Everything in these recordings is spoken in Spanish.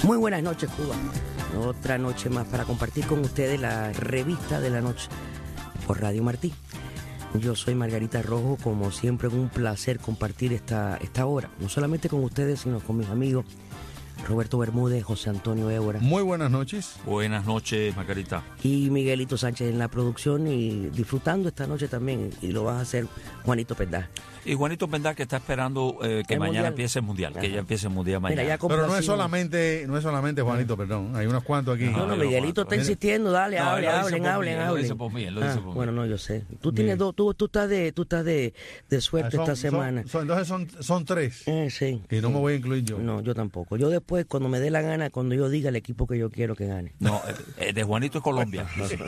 Muy buenas noches, Cuba. Otra noche más para compartir con ustedes la revista de la noche por Radio Martí. Yo soy Margarita Rojo, como siempre un placer compartir esta hora, no solamente con ustedes, sino con mis amigos Roberto Bermúdez, José Antonio Évora. Muy buenas noches. Buenas noches, Margarita. Y Miguelito Sánchez en la producción y disfrutando esta noche también, y lo vas a hacer Juanito Pendá. Y Juanito Pendá que está esperando que mañana mundial empiece el Mundial, que ya empiece el Mundial mañana. Mira, pero no es solamente Juanito, perdón, hay unos cuantos aquí. No, Miguelito está insistiendo, dale, hablen. Lo dice por mí. Bueno, no, yo sé. Tú tienes dos, tú estás de suerte esta semana. Entonces son tres. Sí. Y no me voy a incluir yo. No, yo tampoco. Yo después, cuando me dé la gana, cuando yo diga el equipo que yo quiero que gane. No, de Juanito es Colombia.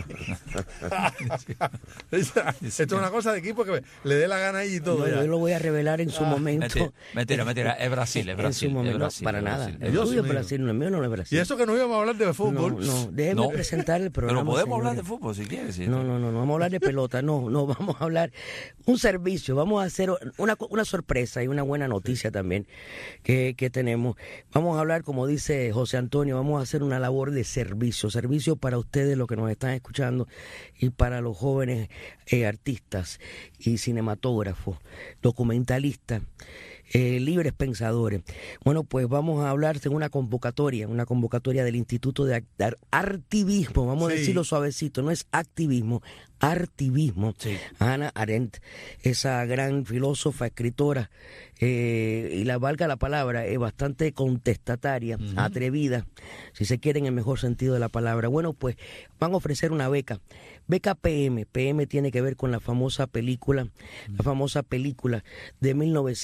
Esto es una cosa de equipo que le dé la gana ahí y todo. No, yo lo voy a revelar en su momento. Mentira, es Brasil. En su momento, Brasil, para nada. Brasil. El tuyo es Brasil, no, el mío no es Brasil. Y eso que no íbamos a hablar de fútbol. No, déjeme presentar el programa. Pero podemos señores. hablar de fútbol si quieres. ¿sí? No, vamos a hablar de pelota, no, vamos a hablar un servicio, vamos a hacer una sorpresa y una buena noticia también que tenemos. Vamos a hablar, como dice José Antonio, vamos a hacer una labor de servicio para ustedes, los que nos están escuchando, y para los jóvenes artistas y cinematógrafos, documentalistas, libres pensadores. Bueno, pues vamos a hablar de una convocatoria del Instituto de Artivismo, vamos a decirlo suavecito, no es activismo, artivismo. Sí. Hannah Arendt, esa gran filósofa, escritora, y valga la palabra, es bastante contestataria, atrevida, si se quiere en el mejor sentido de la palabra. Bueno, pues van a ofrecer una beca PM. PM tiene que ver con la famosa película de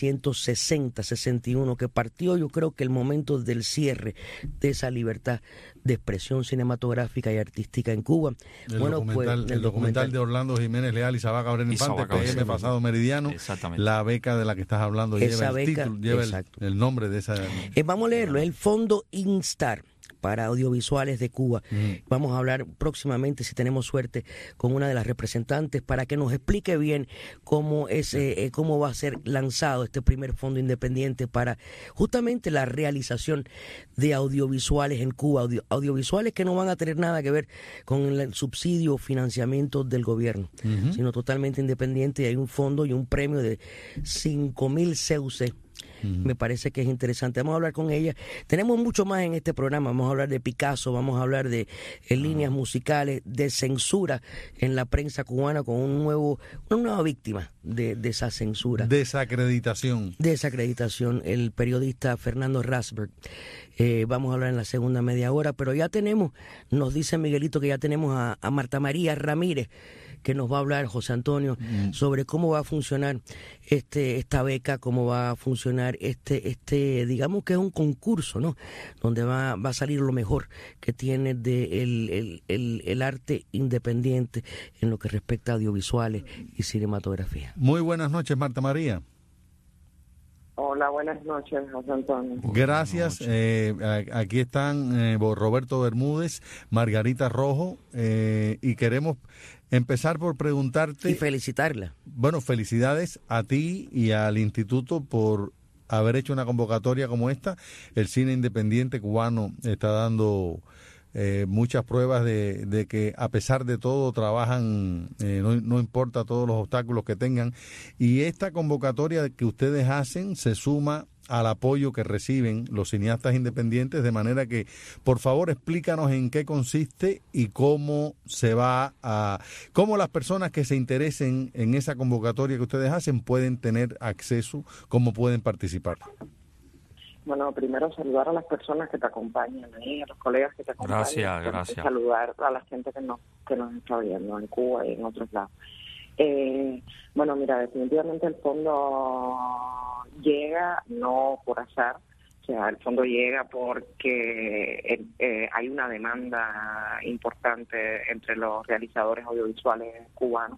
1960-61, que partió, yo creo que el momento del cierre de esa libertad de expresión cinematográfica y artística en Cuba. El documental de Orlando Jiménez Leal y Sabá Cabrera Infante, PM Pasado Meridiano. Exactamente. La beca de la que estás hablando lleva el nombre de esa. Vamos a leerlo, es el Fondo Instar para audiovisuales de Cuba. Vamos a hablar próximamente, si tenemos suerte, con una de las representantes para que nos explique bien cómo va a ser lanzado este primer fondo independiente para justamente la realización de audiovisuales en Cuba, audiovisuales que no van a tener nada que ver con el subsidio o financiamiento del gobierno, sino totalmente independiente, y hay un fondo y un premio de 5,000 CUC. Me parece que es interesante. Vamos a hablar con ella. Tenemos mucho más en este programa. Vamos a hablar de Picasso, vamos a hablar de líneas musicales, de censura en la prensa cubana, con una nueva víctima de esa censura. Desacreditación, el periodista Fernando Rasberg. Vamos a hablar en la segunda media hora, pero ya tenemos, nos dice Miguelito que ya tenemos a Marta María Ramírez, que nos va a hablar, José Antonio, sobre cómo va a funcionar esta beca, cómo va a funcionar digamos que es un concurso, ¿no? Donde va a salir lo mejor que tiene el arte independiente en lo que respecta a audiovisuales y cinematografía. Muy buenas noches, Marta María. Hola, buenas noches, José Antonio. Gracias. Aquí están Roberto Bermúdez, Margarita Rojo, y queremos empezar por preguntarte... Y felicitarla. Bueno, felicidades a ti y al instituto por haber hecho una convocatoria como esta. El cine independiente cubano está dando muchas pruebas de que a pesar de todo trabajan, no importa todos los obstáculos que tengan, y esta convocatoria que ustedes hacen se suma al apoyo que reciben los cineastas independientes, de manera que, por favor, explícanos en qué consiste y cómo cómo las personas que se interesen en esa convocatoria que ustedes hacen pueden tener acceso, cómo pueden participar. Bueno, primero saludar a las personas que te acompañan ahí, a los colegas que te acompañan. Gracias. Saludar a la gente que nos está viendo en Cuba y en otros lados. Bueno, mira, definitivamente el fondo llega no por azar, o sea, el fondo llega porque hay una demanda importante entre los realizadores audiovisuales cubanos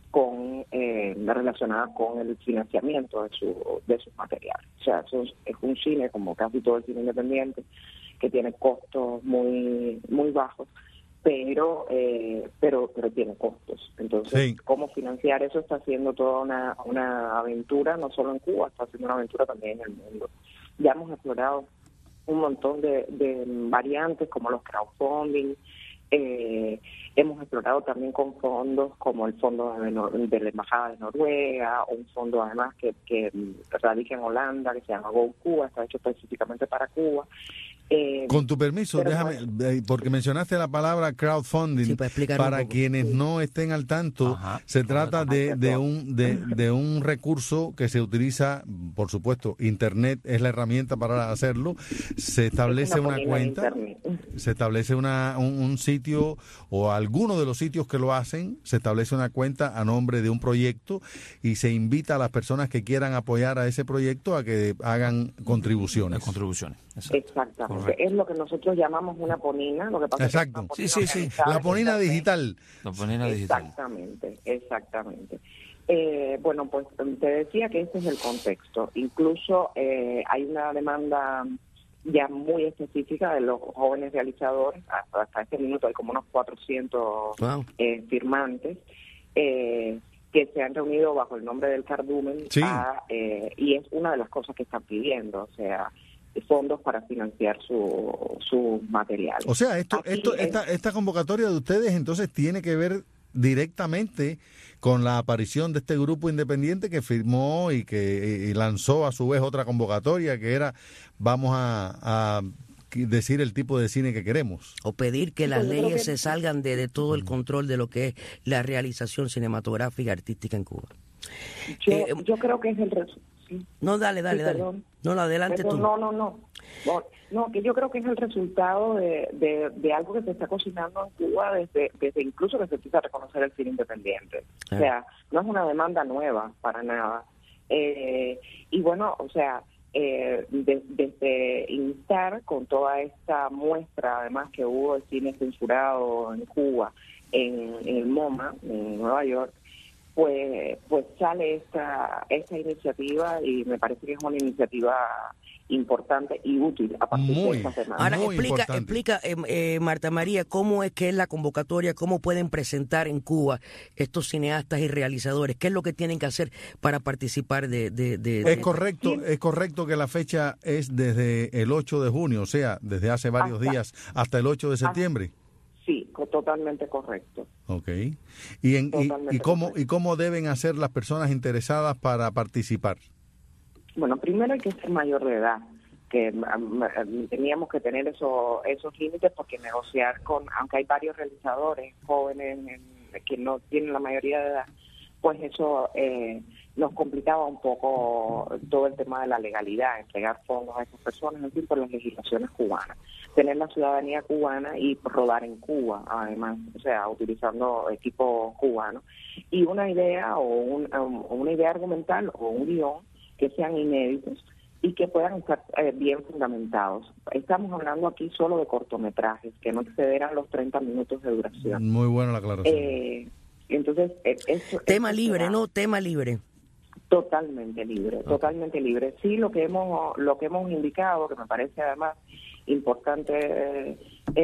relacionada con el financiamiento de sus materiales. O sea, eso es un cine, como casi todo el cine independiente, que tiene costos muy muy bajos, pero tiene costos. Entonces, ¿cómo financiar eso? Está haciendo toda una aventura, no solo en Cuba, está haciendo una aventura también en el mundo. Ya hemos explorado un montón de variantes como los crowdfunding. Hemos explorado también con fondos como el fondo de la Embajada de Noruega, o un fondo además que radica en Holanda, que se llama Go Cuba, está hecho específicamente para Cuba. Con tu permiso, déjame, porque mencionaste la palabra crowdfunding, sí, para quienes no estén al tanto. Se trata de un recurso que se utiliza, por supuesto, Internet es la herramienta para hacerlo. Se establece una cuenta, se establece un sitio, o alguno de los sitios que lo hacen, se establece una cuenta a nombre de un proyecto y se invita a las personas que quieran apoyar a ese proyecto a que hagan contribuciones. Exactamente. Correcto. Es lo que nosotros llamamos una ponina. Lo que pasa exacto. Es que sí. La ponina digital. La ponina digital. Exactamente. Bueno, pues te decía que ese es el contexto. Incluso hay una demanda ya muy específica de los jóvenes realizadores. Hasta este minuto hay como unos 400 firmantes que se han reunido bajo el nombre del Cardumen, y es una de las cosas que están pidiendo, o sea, fondos para financiar su material. O sea, esta convocatoria de ustedes entonces tiene que ver directamente con la aparición de este grupo independiente que firmó y que lanzó a su vez otra convocatoria que era vamos a decir el tipo de cine que queremos. O pedir que las leyes se salgan de todo el control de lo que es la realización cinematográfica y artística en Cuba. Yo creo que es el resultado. Sí. No, dale. No, adelante tú. No, que yo creo que es el resultado de algo que se está cocinando en Cuba desde incluso que se empieza a reconocer el cine independiente. O sea, no es una demanda nueva para nada. Y bueno, o sea, desde instar con toda esta muestra, además que hubo de cine censurado en Cuba, en el MoMA, en Nueva York, pues sale esta iniciativa y me parece que es una iniciativa importante y útil a partir de esta semana. Ahora explica Marta María, cómo es que es la convocatoria, cómo pueden presentar en Cuba estos cineastas y realizadores, qué es lo que tienen que hacer para participar Es correcto que la fecha es desde el 8 de junio, o sea, desde hace varios días hasta el 8 de septiembre. Sí, totalmente correcto. Okay. ¿Y cómo deben hacer las personas interesadas para participar? Bueno, primero hay que ser mayor de edad, que teníamos que tener esos límites porque negociar aunque hay varios realizadores jóvenes que no tienen la mayoría de edad, pues eso nos complicaba un poco todo el tema de la legalidad, entregar fondos a esas personas, en fin, por las legislaciones cubanas. Tener la ciudadanía cubana y rodar en Cuba, además, o sea, utilizando equipos cubanos. Y una idea una idea argumental o un guión que sean inéditos y que puedan estar bien fundamentados. Estamos hablando aquí solo de cortometrajes, que no excederán los 30 minutos de duración. Muy buena la aclaración. Entonces, tema libre, ¿no? Tema libre. Totalmente libre. Sí, lo que hemos indicado, que me parece además importante,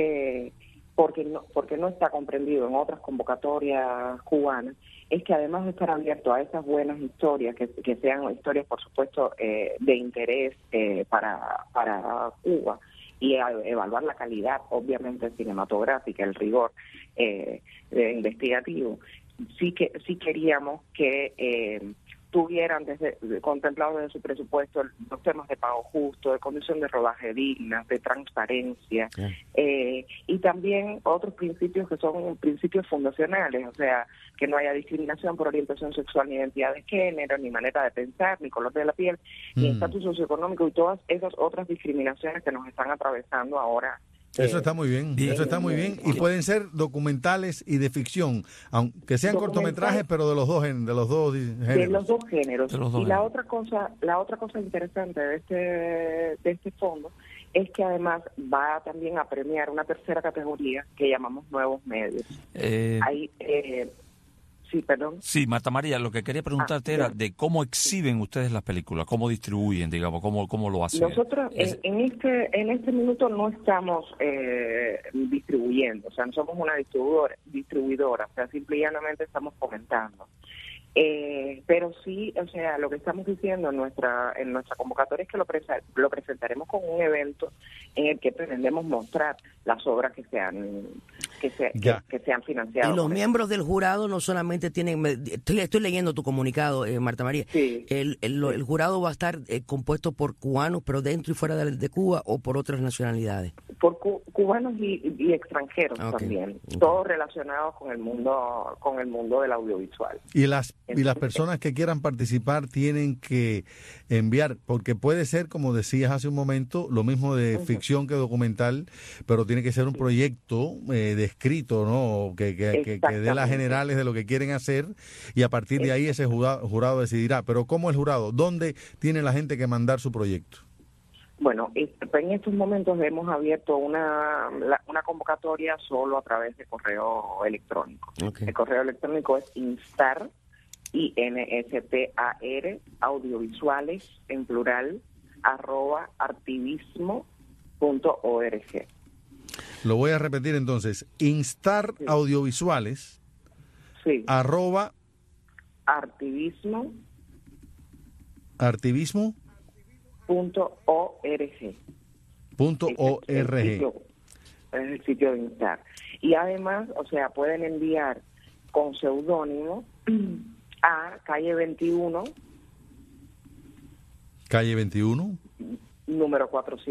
porque no está comprendido en otras convocatorias cubanas, es que además de estar abierto a esas buenas historias, que sean historias, por supuesto, de interés para Cuba, y a evaluar la calidad, obviamente, cinematográfica, el rigor investigativo, sí queríamos que tuvieran contemplados desde su presupuesto los temas de pago justo, de condición de rodaje digna, de transparencia, y también otros principios que son principios fundacionales, o sea, que no haya discriminación por orientación sexual, ni identidad de género, ni manera de pensar, ni color de la piel, ni estatus socioeconómico, y todas esas otras discriminaciones que nos están atravesando ahora. Eso está muy bien, y pueden ser documentales y de ficción, aunque sean cortometrajes, pero de los dos géneros. De los dos géneros. Y la otra cosa interesante de este fondo es que además va también a premiar una tercera categoría que llamamos nuevos medios. Sí, perdón. Sí, Marta María, lo que quería preguntarte era de cómo exhiben ustedes las películas, cómo distribuyen, digamos, cómo lo hacen. Nosotros en este minuto no estamos distribuyendo, o sea, no somos una distribuidora, o sea, simple y llanamente estamos comentando. Pero sí, o sea, lo que estamos diciendo en nuestra convocatoria es que lo presentaremos con un evento en el que pretendemos mostrar las obras que se han financiado. Y los miembros del jurado no solamente tienen, estoy leyendo tu comunicado, Marta María, sí. El jurado va a estar compuesto por cubanos, pero dentro y fuera de Cuba, o por otras nacionalidades. Por cubanos y extranjeros también, todos relacionados con el mundo del audiovisual. Y las personas que quieran participar tienen que enviar, porque puede ser, como decías hace un momento, lo mismo de ficción que documental, pero tiene que ser un proyecto descrito, ¿no? Que dé las generales de lo que quieren hacer, y a partir de ahí ese jurado decidirá. Pero ¿cómo el jurado? ¿Dónde tiene la gente que mandar su proyecto? Bueno, en estos momentos hemos abierto una convocatoria solo a través de correo electrónico. Okay. El correo electrónico es instar, INSTAR, audiovisuales, en plural, @artivismo.org. Lo voy a repetir entonces, instar audiovisuales, @artivismo.org. Es el sitio de instar. Y además, o sea, pueden enviar con seudónimo a calle 21, número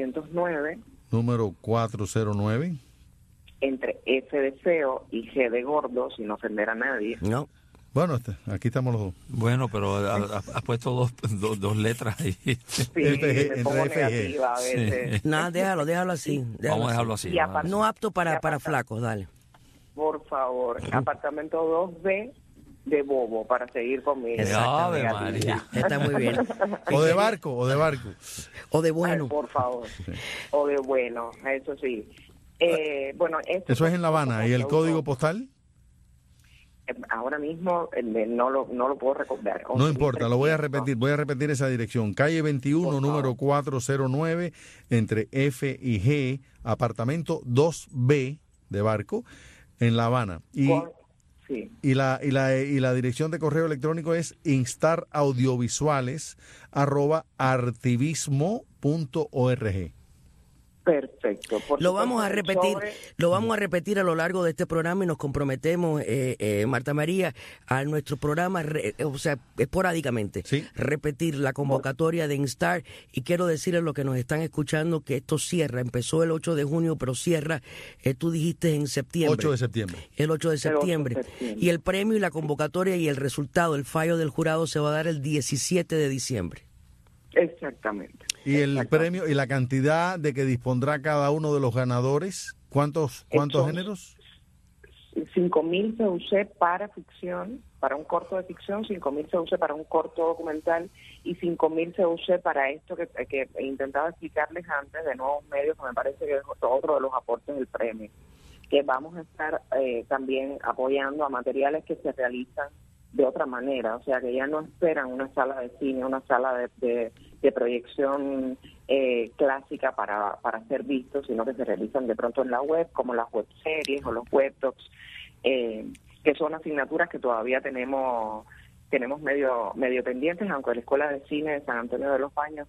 409, entre F de feo y G de gordo, sin ofender a nadie. No. Bueno, aquí estamos los dos. Bueno, pero has puesto dos letras ahí. Sí, me pongo negativa a veces. Sí. Nada, déjalo así. Vamos a dejarlo así. No apto para flacos, dale. Por favor, apartamento 2B de Bobo, para seguir con mi... Ave María. Está muy bien. O de barco. O de bueno. Ay, por favor. O de bueno, eso sí. Bueno, eso es en La Habana. ¿Y el código postal? Ahora mismo no lo puedo recordar. No importa, lo voy a repetir esa dirección. Calle 21, número 409, entre F y G, apartamento 2B de barco, en La Habana. Y la dirección de correo electrónico es instaraudiovisuales@artivismo.org. Perfecto. Lo vamos a repetir a lo largo de este programa, y nos comprometemos, Marta María, a nuestro programa, esporádicamente, repetir la convocatoria de Instar. Y quiero decirles a los que nos están escuchando que esto empezó el 8 de junio, pero cierra, tú dijiste, en septiembre. 8 de septiembre. El 8 de septiembre. Y el premio y la convocatoria y el resultado, el fallo del jurado, se va a dar el 17 de diciembre. Exactamente. ¿Y el premio y la cantidad de que dispondrá cada uno de los ganadores? ¿Cuántos géneros? 5.000 CUC para ficción, para un corto de ficción, 5.000 CUC para un corto documental y 5.000 CUC para esto que intentaba explicarles antes, de nuevos medios, que me parece que es otro de los aportes del premio, que vamos a estar también apoyando a materiales que se realizan de otra manera, o sea, que ya no esperan una sala de cine, una sala de proyección clásica para ser vistos, sino que se realizan de pronto en la web, como las webseries o los webdocs, que son asignaturas que todavía tenemos medio pendientes, aunque la Escuela de Cine de San Antonio de los Baños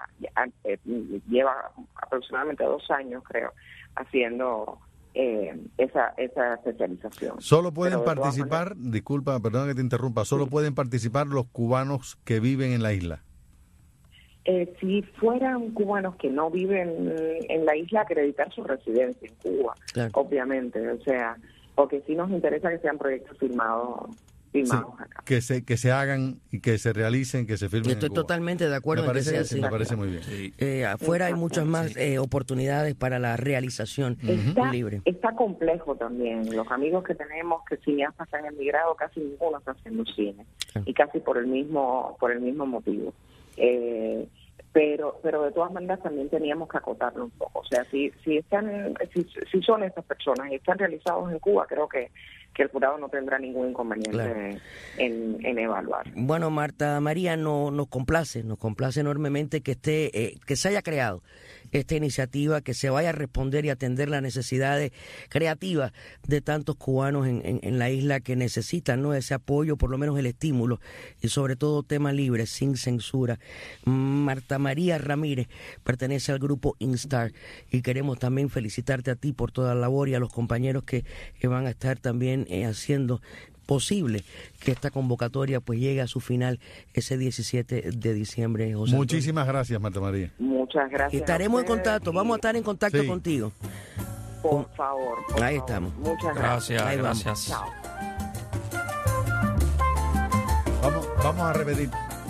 lleva aproximadamente 2 años, creo, haciendo esa especialización. Solo pueden participar, perdón que te interrumpa, solo pueden participar los cubanos que viven en la isla. Si fueran cubanos que no viven en la isla, acreditar su residencia en Cuba, obviamente, o sea, porque sí nos interesa que sean proyectos filmados acá. Que se hagan y que se realicen, que se firmen. Yo estoy en Cuba. Totalmente de acuerdo. Me parece muy bien. Afuera hay muchas más oportunidades para la realización libre. Está complejo también. Los amigos que tenemos, que cineastas que han emigrado, casi ninguno está haciendo cine, y casi por el mismo motivo. Pero de todas maneras también teníamos que acotarlo un poco. O sea, si son estas personas y están realizados en Cuba, creo que que el jurado no tendrá ningún inconveniente Claro. en evaluar. Bueno, Marta María, nos complace enormemente que que se haya creado esta iniciativa, que se vaya a responder y atender las necesidades creativas de tantos cubanos en la isla que necesitan, ¿no?, ese apoyo, por lo menos el estímulo, y sobre todo tema libre, sin censura. Marta María Ramírez pertenece al grupo Instar y queremos también felicitarte a ti por toda la labor y a los compañeros que van a estar también haciendo posible que esta convocatoria pues llegue a su final ese 17 de diciembre. José Muchísimas gracias, Marta María. Muchas Antonio. gracias. Estaremos a en ustedes contacto, y, vamos a estar en contacto Sí. contigo. Por favor. Ahí estamos. Muchas Gracias, Ahí vamos. gracias. Chao. Vamos a repetir.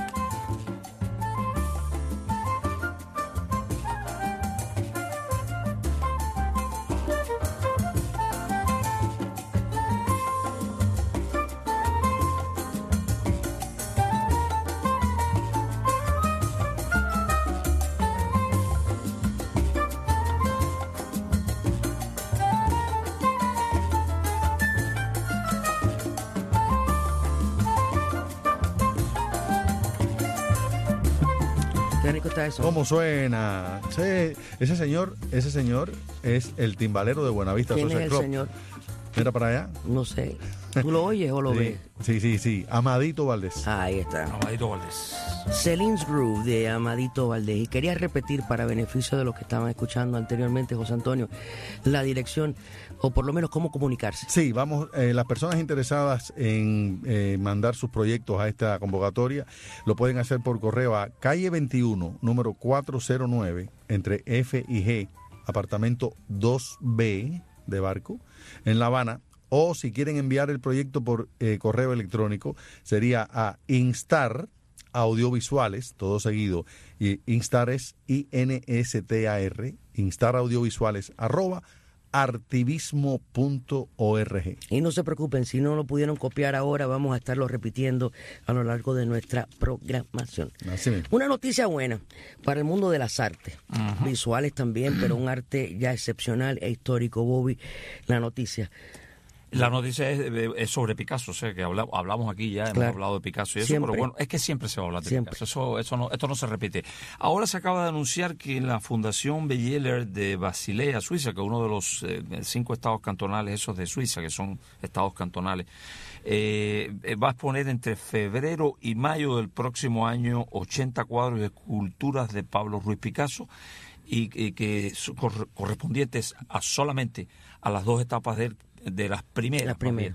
Qué rico está eso. ¿Cómo suena? Sí, ese señor es el timbalero de Buenavista ¿Quién es Social el Club. señor? Mira para allá. No sé. ¿Tú lo oyes o lo ves? Sí. Amadito Valdés. Ahí está. Amadito Valdés. Celine's Groove de Amadito Valdés. Y quería repetir para beneficio de los que estaban escuchando anteriormente, José Antonio, la dirección o por lo menos cómo comunicarse. Sí, vamos, las personas interesadas en mandar sus proyectos a esta convocatoria lo pueden hacer por correo a calle 21, número 409, entre F y G, apartamento 2B de Barco, en La Habana. O si quieren enviar el proyecto por correo electrónico, sería a Instar Audiovisuales, todo seguido, y Instar es INSTAR, Instar Audiovisuales, @artivismo.org. Y no se preocupen, si no lo pudieron copiar ahora, vamos a estarlo repitiendo a lo largo de nuestra programación. Así mismo. Una noticia buena para el mundo de las artes, visuales también, pero un arte ya excepcional e histórico. Bobby, la noticia. La noticia es sobre Picasso, o sea, que hablamos aquí ya, hemos Claro. hablado de Picasso y eso, Siempre. pero bueno, es que siempre se va a hablar de Siempre. Picasso, esto no se repite. Ahora se acaba de anunciar que la Fundación Beyeler de Basilea, Suiza, que es uno de los 5 estados cantonales esos de Suiza, que son estados cantonales, va a exponer entre febrero y mayo del próximo año 80 cuadros y esculturas de Pablo Ruiz Picasso, y que correspondientes solamente a las 2 etapas de las primeras,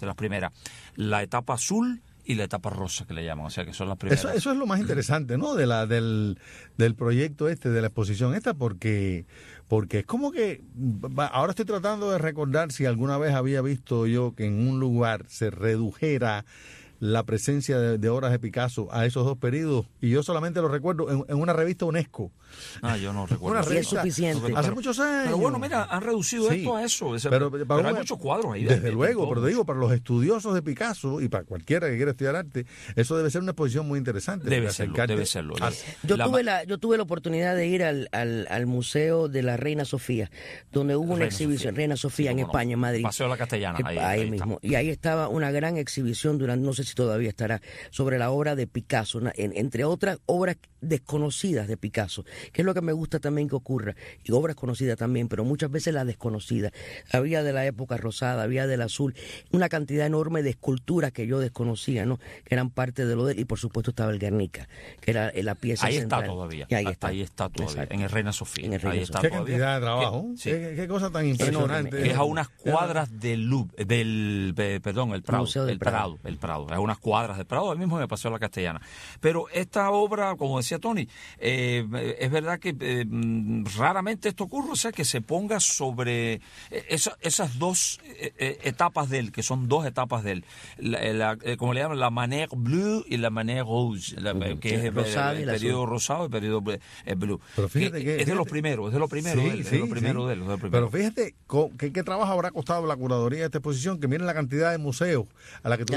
la etapa azul y la etapa rosa, que le llaman, o sea que son las primeras. Eso es lo más interesante, ¿no? Del proyecto de la exposición esta, porque es como que ahora estoy tratando de recordar si alguna vez había visto yo que en un lugar se redujera la presencia de obras de Picasso a esos 2 periodos, y yo solamente lo recuerdo en una revista UNESCO. Yo no recuerdo. Una Y es revista suficiente. hace muchos años. Pero bueno, mira, han reducido Sí. esto a eso. Pero hay muchos cuadros ahí. Desde luego, pero te digo, para los estudiosos de Picasso y para cualquiera que quiera estudiar arte, eso debe ser una exposición muy interesante. Debe Acercarte serlo. a- Yo tuve la oportunidad de ir al Museo de la Reina Sofía, donde hubo una Reina exhibición, Sofía. Reina Sofía, Sí, en cómo no. España, en Madrid. Paseo de la Castellana, ahí está. mismo. Y ahí estaba una gran exhibición durante, no sé si todavía estará, sobre la obra de Picasso, entre otras obras desconocidas de Picasso, que es lo que me gusta también que ocurra, y obras conocidas también, pero muchas veces las desconocidas. Había de la época rosada, había del azul, una cantidad enorme de esculturas que yo desconocía, ¿no? Que eran parte de lo de él, y por supuesto estaba el Guernica, que era la pieza Ahí central. está todavía. Y ahí está todavía. Exacto. En el Reina Sofía. En el Reina Ahí está Qué todavía. cantidad de trabajo. Sí. Qué cosa tan impresionante. Que es a unas cuadras del el Prado, Museo del Prado. El Prado, es a unas cuadras del Prado, ahí mismo en el Paseo de la Castellana. Pero esta obra, como decía Tony, es verdad que raramente esto ocurre, o sea, que se ponga sobre esas 2 etapas de él, que son 2 etapas de él, como le llaman, la manière bleue y la manière rouge, que es el periodo rosado y el periodo blue. Pero fíjate que es de los primeros, de lo primero Sí, de él, sí, de lo primero sí. de él. Pero fíjate qué trabajo habrá costado la curaduría de esta exposición, que miren la cantidad de museos a la que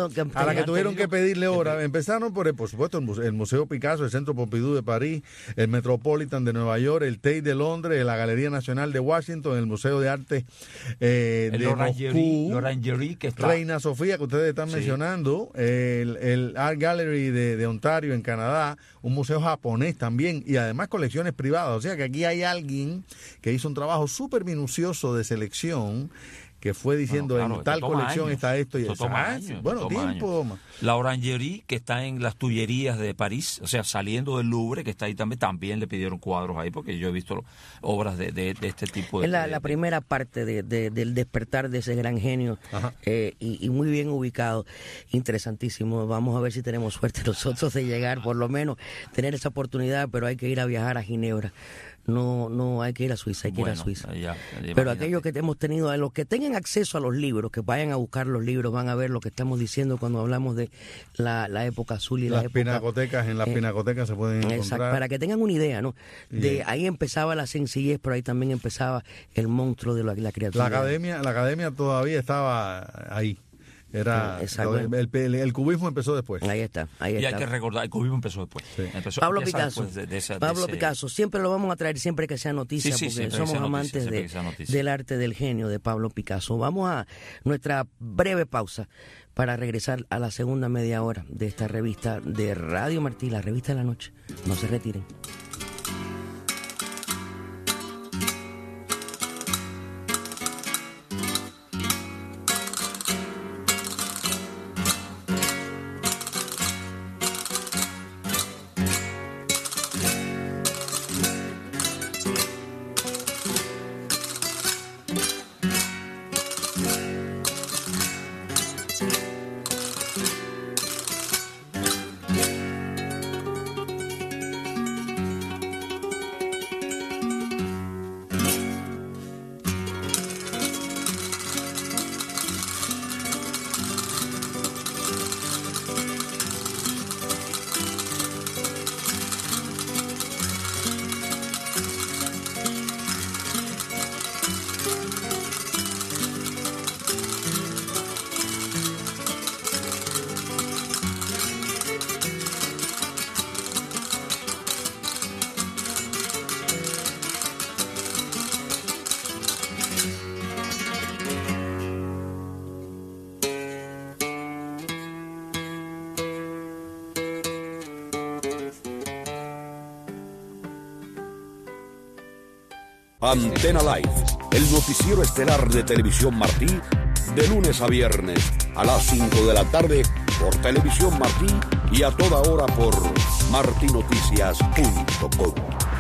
tuvieron que pedirle hora. Empezaron por supuesto, el Museo Picasso, el Centro Pompidou de París, el Metropolitan de Nueva York, el Tate de Londres, la Galería Nacional de Washington, el Museo de Arte de Moscú, L'Orangerie, que está... Reina Sofía, que ustedes están mencionando, el Art Gallery de Ontario en Canadá, un museo japonés también, y además colecciones privadas. O sea que aquí hay alguien que hizo un trabajo súper minucioso de selección, que fue diciendo, en tal colección años. está esto y Esto eso. toma años, Bueno, tiempo. La Orangerie, que está en las Tullerías de París, o sea, saliendo del Louvre, que está ahí también le pidieron cuadros ahí, porque yo he visto obras de este tipo. Es la primera parte del despertar de ese gran genio, y muy bien ubicado, interesantísimo. Vamos a ver si tenemos suerte nosotros de llegar, por lo menos tener esa oportunidad, pero hay que ir a viajar a Ginebra. No hay que ir a Suiza, hay que ir a Suiza. Pero aquellos que hemos tenido, los que tengan acceso a los libros, que vayan a buscar los libros, van a ver lo que estamos diciendo cuando hablamos de la época azul y las la época... pinacotecas, en las pinacotecas se pueden encontrar. Exacto, para que tengan una idea, ¿no? De ahí empezaba la sencillez, pero ahí también empezaba el monstruo de la creatividad. La academia todavía estaba ahí. Era el cubismo empezó después. Ahí está. Y hay que recordar, el cubismo empezó después. Sí. Pablo Picasso. Picasso, siempre lo vamos a traer siempre que sea noticia, porque somos amantes del arte del genio de Pablo Picasso. Vamos a nuestra breve pausa para regresar a la segunda media hora de esta revista de Radio Martí, la revista de la noche. No se retiren. Antena Live, el noticiero estelar de Televisión Martí, de lunes a viernes a las 5 de la tarde por Televisión Martí y a toda hora por martinoticias.com.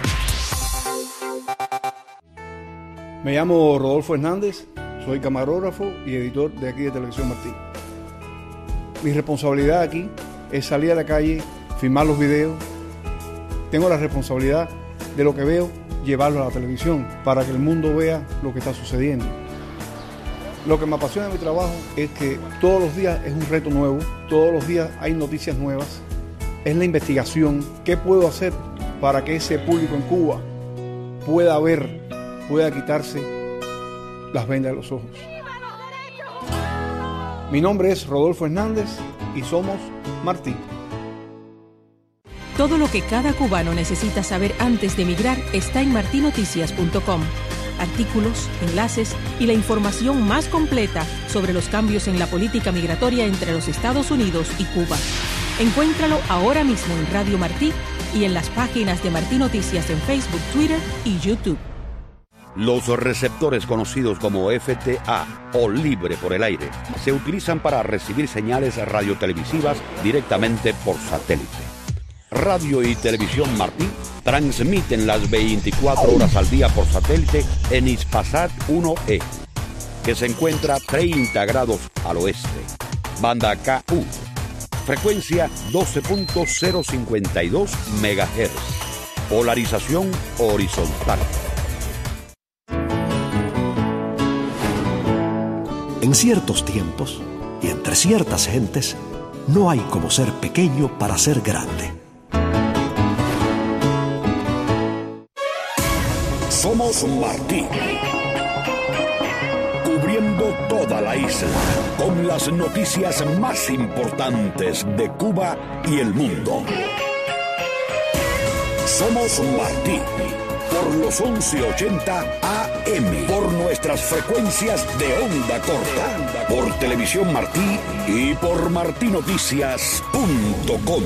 Me llamo Rodolfo Hernández, soy camarógrafo y editor de aquí de Televisión Martí. Mi responsabilidad aquí es salir a la calle, filmar los videos. Tengo la responsabilidad de lo que veo, llevarlo a la televisión para que el mundo vea lo que está sucediendo. Lo que me apasiona de mi trabajo es que todos los días es un reto nuevo, todos los días hay noticias nuevas, es la investigación. ¿Qué puedo hacer para que ese público en Cuba pueda ver, pueda quitarse las vendas de los ojos? Mi nombre es Rodolfo Hernández y somos Martí. Todo lo que cada cubano necesita saber antes de emigrar está en martinoticias.com. Artículos, enlaces y la información más completa sobre los cambios en la política migratoria entre los Estados Unidos y Cuba. Encuéntralo ahora mismo en Radio Martí y en las páginas de Martí Noticias en Facebook, Twitter y YouTube. Los receptores conocidos como FTA o libre por el aire se utilizan para recibir señales radiotelevisivas directamente por satélite. Radio y Televisión Martí transmiten las 24 horas al día por satélite en Hispasat 1E, que se encuentra 30 grados al oeste. Banda KU, frecuencia 12.052 MHz, polarización horizontal. En ciertos tiempos y entre ciertas gentes, no hay como ser pequeño para ser grande. Somos Martí, cubriendo toda la isla con las noticias más importantes de Cuba y el mundo. Somos Martí. Por los 1180 AM. Por nuestras frecuencias de onda corta. Por Televisión Martí y por martinoticias.com.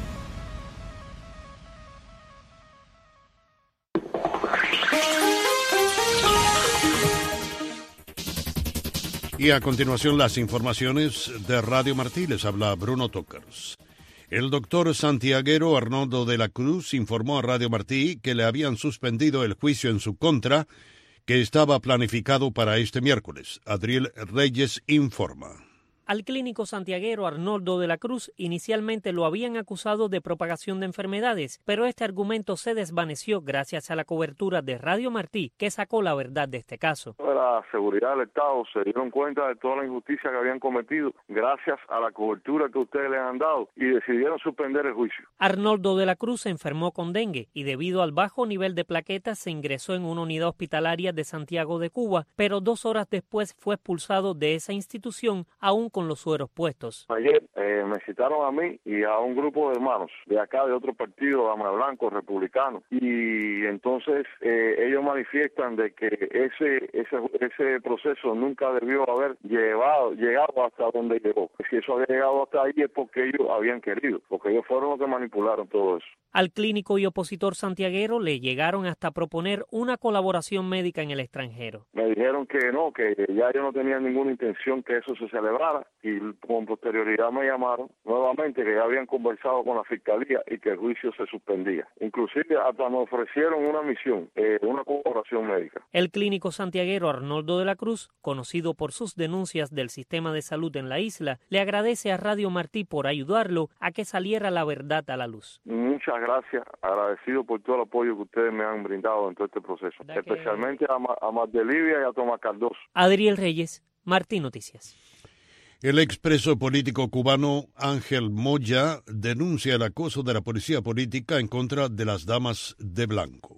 Y a continuación las informaciones de Radio Martí. Les habla Bruno Tokars. El doctor santiaguero Arnoldo de la Cruz informó a Radio Martí que le habían suspendido el juicio en su contra, que estaba planificado para este miércoles. Adriel Reyes informa. Al clínico santiaguero Arnoldo de la Cruz inicialmente lo habían acusado de propagación de enfermedades, pero este argumento se desvaneció gracias a la cobertura de Radio Martí, que sacó la verdad de este caso. La seguridad del Estado se dieron cuenta de toda la injusticia que habían cometido gracias a la cobertura que ustedes les han dado y decidieron suspender el juicio. Arnoldo de la Cruz se enfermó con dengue y debido al bajo nivel de plaquetas se ingresó en una unidad hospitalaria de Santiago de Cuba, pero 2 horas después fue expulsado de esa institución aún con los sueros puestos. Ayer me citaron a mí y a un grupo de hermanos de acá, de otro partido, Dama Blanco, republicano, y entonces ellos manifiestan de que ese proceso nunca debió haber llegado hasta donde llegó. Si eso había llegado hasta ahí es porque ellos habían querido, porque ellos fueron los que manipularon todo eso. Al clínico y opositor santiaguero le llegaron hasta proponer una colaboración médica en el extranjero. Me dijeron que no, que ya ellos no tenían ninguna intención que eso se celebrara, y con posterioridad me llamaron nuevamente que ya habían conversado con la fiscalía y que el juicio se suspendía. Inclusive hasta me ofrecieron una misión, una colaboración médica. El clínico santiaguero Arnoldo de la Cruz, conocido por sus denuncias del sistema de salud en la isla, le agradece a Radio Martí por ayudarlo a que saliera la verdad a la luz. Muchas gracias, agradecido por todo el apoyo que ustedes me han brindado en todo este proceso, especialmente a Mardelivia y a Tomás Cardoso. Adriel Reyes, Martí Noticias. El expreso político cubano Ángel Moya denuncia el acoso de la policía política en contra de las damas de blanco.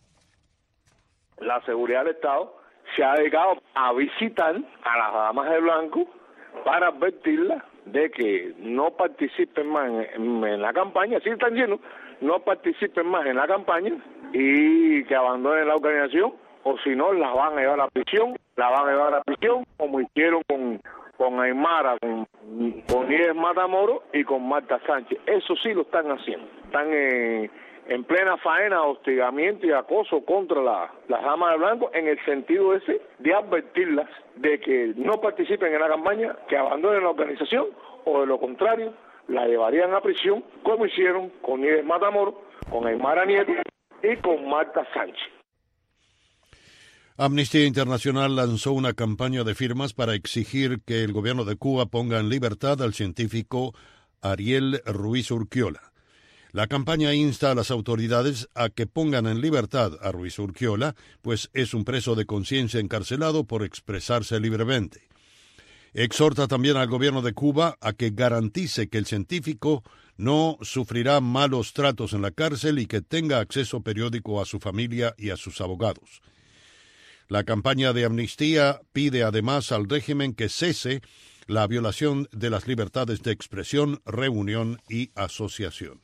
La seguridad del Estado se ha dedicado a visitar a las damas de blanco para advertirlas de que no participen más en la campaña, si están llenos, no participen más en la campaña y que abandonen la organización, o si no las van a llevar a prisión, como hicieron con Aymara, con Nieves Matamoros y con Marta Sánchez. Eso sí lo están haciendo. Están en plena faena de hostigamiento y acoso contra las damas de blanco, en el sentido ese de advertirlas de que no participen en la campaña, que abandonen la organización, o de lo contrario, la llevarían a prisión, como hicieron con Nieves Matamoros, con Aymara Nieves y con Marta Sánchez. Amnistía Internacional lanzó una campaña de firmas para exigir que el gobierno de Cuba ponga en libertad al científico Ariel Ruiz Urquiola. La campaña insta a las autoridades a que pongan en libertad a Ruiz Urquiola, pues es un preso de conciencia encarcelado por expresarse libremente. Exhorta también al gobierno de Cuba a que garantice que el científico no sufrirá malos tratos en la cárcel y que tenga acceso periódico a su familia y a sus abogados. La campaña de amnistía pide además al régimen que cese la violación de las libertades de expresión, reunión y asociación.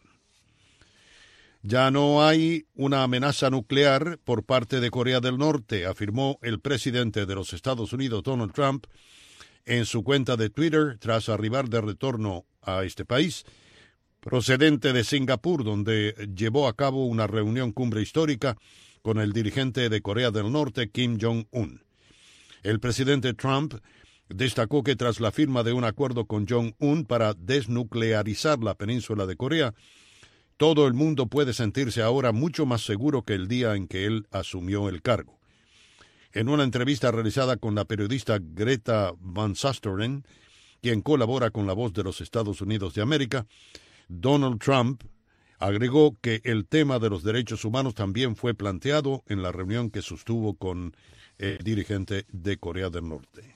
Ya no hay una amenaza nuclear por parte de Corea del Norte, afirmó el presidente de los Estados Unidos, Donald Trump, en su cuenta de Twitter tras arribar de retorno a este país, procedente de Singapur, donde llevó a cabo una reunión cumbre histórica con el dirigente de Corea del Norte, Kim Jong-un. El presidente Trump destacó que tras la firma de un acuerdo con Jong-un para desnuclearizar la península de Corea, todo el mundo puede sentirse ahora mucho más seguro que el día en que él asumió el cargo. En una entrevista realizada con la periodista Greta Van Susteren, quien colabora con La Voz de los Estados Unidos de América, Donald Trump agregó que el tema de los derechos humanos también fue planteado en la reunión que sostuvo con el dirigente de Corea del Norte.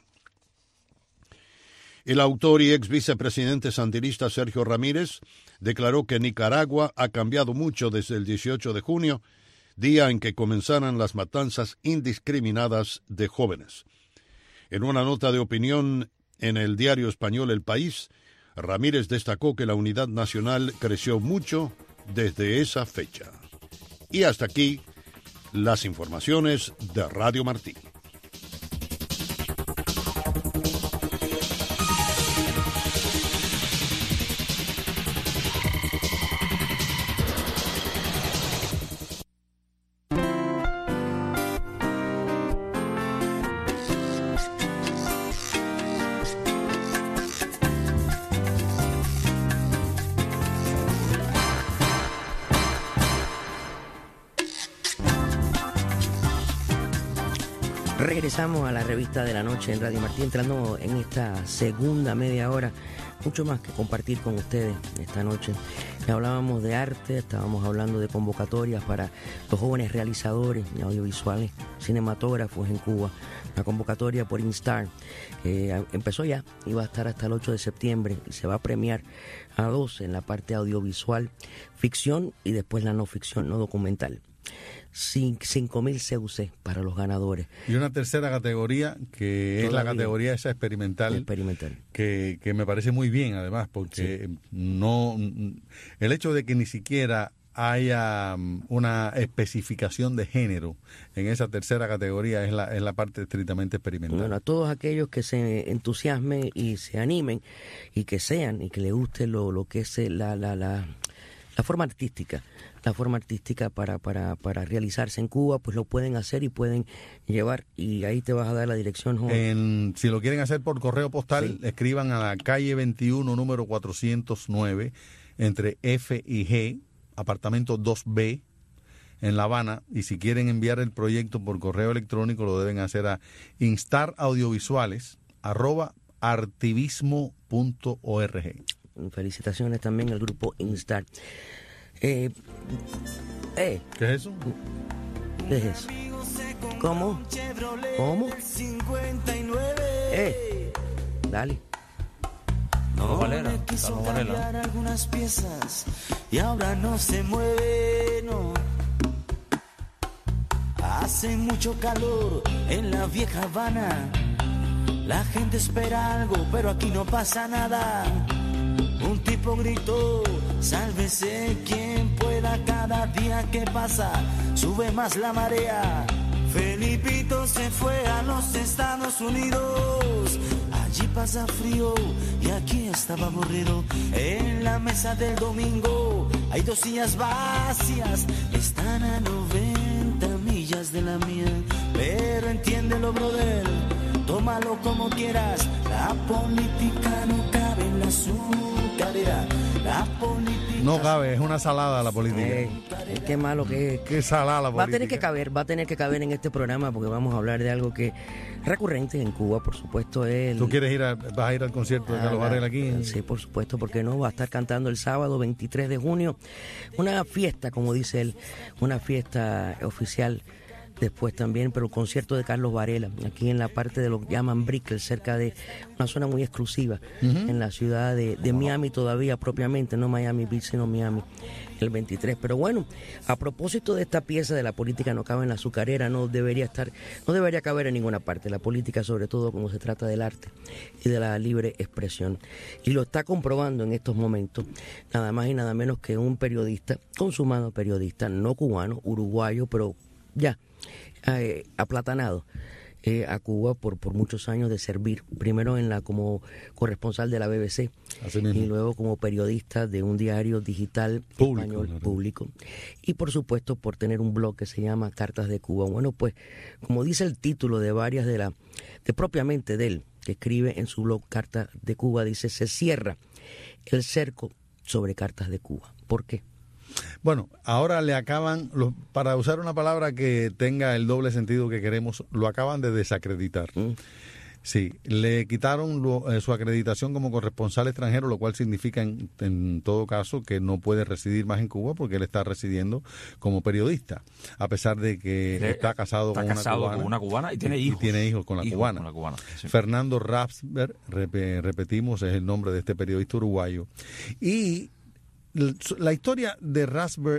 El autor y ex vicepresidente sandinista Sergio Ramírez declaró que Nicaragua ha cambiado mucho desde el 18 de junio, día en que comenzaron las matanzas indiscriminadas de jóvenes. En una nota de opinión en el diario español El País, Ramírez destacó que la unidad nacional creció mucho desde esa fecha. Y hasta aquí las informaciones de Radio Martí. Regresamos a la revista de la noche en Radio Martí, entrando en esta segunda media hora. Mucho más que compartir con ustedes esta noche. Hablábamos de arte, estábamos hablando de convocatorias para los jóvenes realizadores audiovisuales, cinematógrafos en Cuba. La convocatoria por Instar empezó ya y va a estar hasta el 8 de septiembre. Se va a premiar a 2 en la parte audiovisual, ficción y después la no ficción, no documental. 5.000 CUC para los ganadores. Y una tercera categoría que es la categoría esa experimental. Que me parece muy bien además, porque no el hecho de que ni siquiera haya una especificación de género en esa tercera categoría es la parte estrictamente experimental. Bueno, a todos aquellos que se entusiasmen y se animen y que sean y que les guste lo que es la forma artística. La forma artística para realizarse en Cuba, pues lo pueden hacer y pueden llevar, y ahí te vas a dar la dirección, joven. Si lo quieren hacer por correo postal, escriban a la calle 21, número 409, entre F y G, apartamento 2B, en La Habana, y si quieren enviar el proyecto por correo electrónico, lo deben hacer a instaraudiovisuales@artivismo.org. Felicitaciones también al grupo Instar. ¿Qué es eso? ¿Qué es eso? ¿Cómo? Dale. No, Valera. Quiso cambiar algunas piezas y ahora no se mueve, no. Hace mucho calor en la vieja Habana. La gente espera algo, pero aquí no pasa nada. Un tipo gritó, sálvese quien pueda, cada día que pasa sube más la marea. Felipito se fue a los Estados Unidos, allí pasa frío y aquí estaba aburrido. En la mesa del domingo hay 2 sillas vacías, están a 90 millas de la mía. Pero entiéndelo, brother, tómalo como quieras, la política no cabe en la azucarera. No cabe, es una salada la política. Qué malo que es. Qué salada la política. Va a tener que caber en este programa, porque vamos a hablar de algo que es recurrente en Cuba, por supuesto. ¿Tú vas a ir al concierto de Carlos Varela aquí? Sí, por supuesto, porque no, va a estar cantando el sábado 23 de junio. Una fiesta, como dice él, una fiesta oficial. Después también, pero el concierto de Carlos Varela, aquí en la parte de lo que llaman Brickell, cerca de una zona muy exclusiva, en la ciudad de Miami todavía propiamente, no Miami Beach, sino Miami, el 23. Pero bueno, a propósito de esta pieza de la política no cabe en la azucarera, no debería caber en ninguna parte. La política, sobre todo como se trata del arte y de la libre expresión. Y lo está comprobando en estos momentos, nada más y nada menos que un periodista, consumado periodista, no cubano, uruguayo, pero ya aplatanado a Cuba por muchos años de servir, primero como corresponsal de la BBC y luego como periodista de un diario digital español público, y por supuesto por tener un blog que se llama Cartas de Cuba. Bueno, pues como dice el título de varias de propiamente de él, que escribe en su blog Cartas de Cuba, dice: se cierra el cerco sobre Cartas de Cuba. ¿Por qué? Bueno, ahora le acaban, para usar una palabra que tenga el doble sentido que queremos, lo acaban de desacreditar. Sí, le quitaron su acreditación como corresponsal extranjero, lo cual significa en todo caso que no puede residir más en Cuba, porque él está residiendo como periodista, a pesar de que está casado con una cubana y tiene hijos con la cubana. Sí. Fernando Rasberg, repetimos, es el nombre de este periodista uruguayo. Y la historia de Rasberg,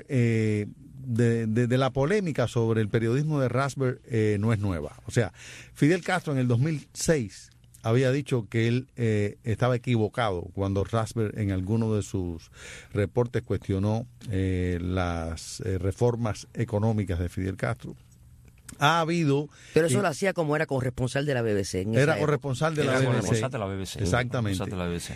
de la polémica sobre el periodismo de Rasberg, no es nueva. O sea, Fidel Castro en el 2006 había dicho que él estaba equivocado cuando Rasberg en alguno de sus reportes cuestionó las reformas económicas de Fidel Castro. Ha habido... Pero eso lo hacía como era corresponsal de la BBC. Era corresponsal de la BBC. Exactamente. De la BBC.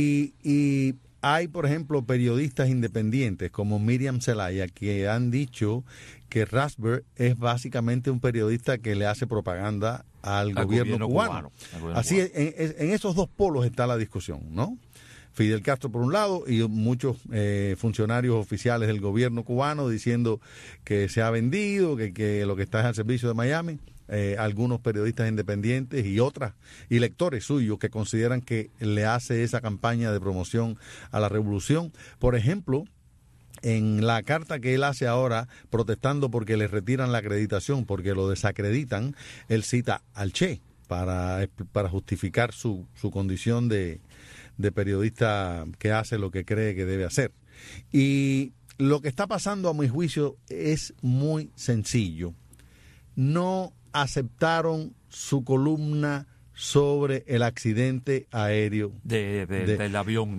Y hay, por ejemplo, periodistas independientes como Miriam Zelaya que han dicho que Rasberg es básicamente un periodista que le hace propaganda al gobierno cubano. Así en esos dos polos está la discusión, ¿no? Fidel Castro por un lado y muchos funcionarios oficiales del gobierno cubano diciendo que se ha vendido, que lo que está es al servicio de Miami. Algunos periodistas independientes y lectores suyos que consideran que le hace esa campaña de promoción a la revolución. Por ejemplo, en la carta que él hace ahora protestando porque le retiran la acreditación, porque lo desacreditan, él cita al Che para justificar su condición de periodista que hace lo que cree que debe hacer. Y lo que está pasando, a mi juicio, es muy sencillo. No aceptaron su columna sobre el accidente aéreo del avión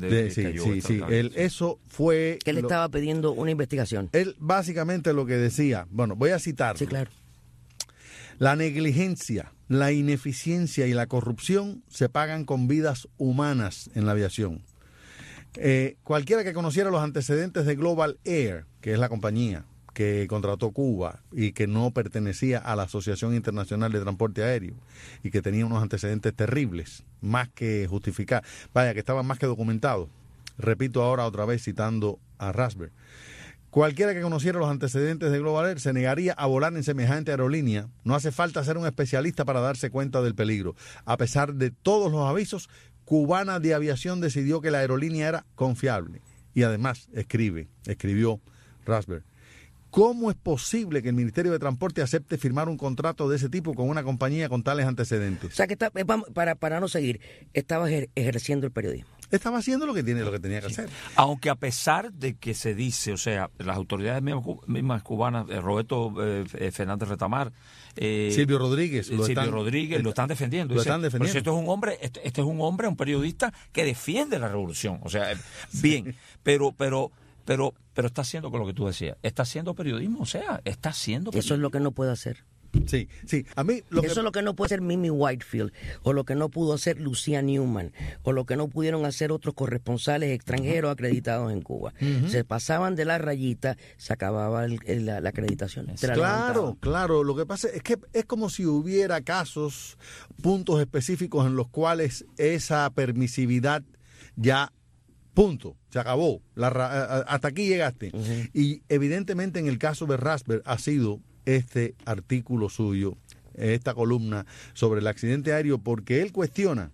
eso fue que él estaba pidiendo una investigación. Él básicamente lo que decía, bueno, voy a citar. Sí, claro. La negligencia, la ineficiencia y la corrupción se pagan con vidas humanas en la aviación. Cualquiera que conociera los antecedentes de Global Air, que es la compañía que contrató Cuba y que no pertenecía a la Asociación Internacional de Transporte Aéreo y que tenía unos antecedentes terribles, más que justificar, que estaban más que documentados. Repito ahora otra vez citando a Rasberg. Cualquiera que conociera los antecedentes de Global Air se negaría a volar en semejante aerolínea. No hace falta ser un especialista para darse cuenta del peligro. A pesar de todos los avisos, Cubana de Aviación decidió que la aerolínea era confiable. Y además, escribió Rasberg, ¿cómo es posible que el Ministerio de Transporte acepte firmar un contrato de ese tipo con una compañía con tales antecedentes? O sea, que para no seguir, estaba ejerciendo el periodismo. Estaba haciendo lo que tenía que hacer. Aunque a pesar de que se dice, o sea, las autoridades mismas cubanas, Roberto Fernández Retamar, Silvio Rodríguez lo están defendiendo. Pero si esto es un hombre, este es un hombre, un periodista que defiende la revolución. O sea, bien, pero está haciendo con lo que tú decías. Está haciendo periodismo, o sea, está haciendo periodismo. Eso es lo que no puede hacer. Sí. A mí eso es lo que no puede hacer Mimi Whitefield, o lo que no pudo hacer Lucía Newman, o lo que no pudieron hacer otros corresponsales extranjeros acreditados en Cuba. Se pasaban de la rayita, se acababa la acreditación. Claro. Lo que pasa es que es como si hubiera casos, puntos específicos en los cuales esa permisividad ya... Punto, se acabó, hasta aquí llegaste. Y evidentemente en el caso de Rasberg ha sido este artículo suyo, esta columna sobre el accidente aéreo, porque él cuestiona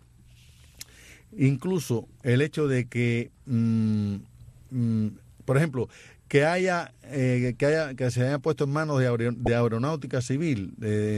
incluso el hecho de que, por ejemplo, que se haya puesto en manos de aeronáutica civil,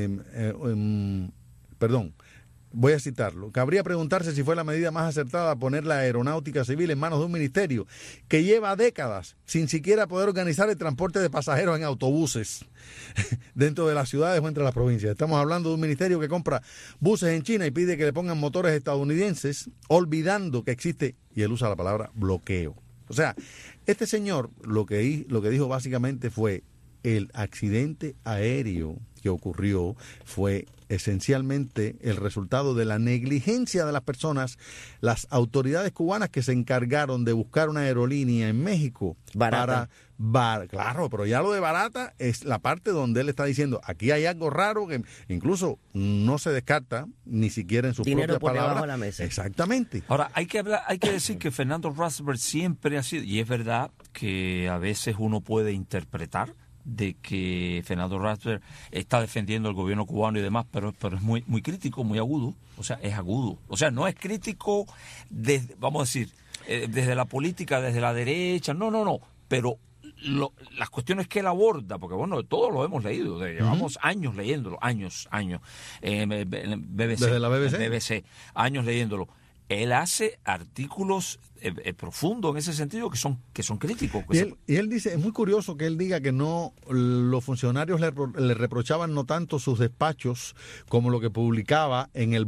voy a citarlo. Cabría preguntarse si fue la medida más acertada poner la aeronáutica civil en manos de un ministerio que lleva décadas sin siquiera poder organizar el transporte de pasajeros en autobuses dentro de las ciudades o entre las provincias. Estamos hablando de un ministerio que compra buses en China y pide que le pongan motores estadounidenses, olvidando que existe, y él usa la palabra, bloqueo. O sea, este señor lo que dijo básicamente fue: el accidente aéreo que ocurrió fue esencialmente el resultado de la negligencia de las personas, las autoridades cubanas que se encargaron de buscar una aerolínea en México claro, pero ya lo de barata es la parte donde él está diciendo, aquí hay algo raro que incluso no se descarta ni siquiera en sus dinero propias palabras. Debajo de la mesa. Exactamente. Ahora, hay que decir que Fernando Rasberg siempre ha sido, y es verdad que a veces uno puede interpretar de que Fernando Rasberg está defendiendo al gobierno cubano y demás, pero es muy, muy crítico, muy agudo. O sea, es agudo. O sea, no es crítico, vamos a decir, desde la política, desde la derecha, no. Pero las cuestiones que él aborda, porque bueno, todos lo hemos leído, llevamos años leyéndolo, años. Desde la BBC, años leyéndolo. Él hace artículos profundos en ese sentido que son críticos. Y él dice, es muy curioso que él diga que no, los funcionarios le reprochaban no tanto sus despachos como lo que publicaba en el blog.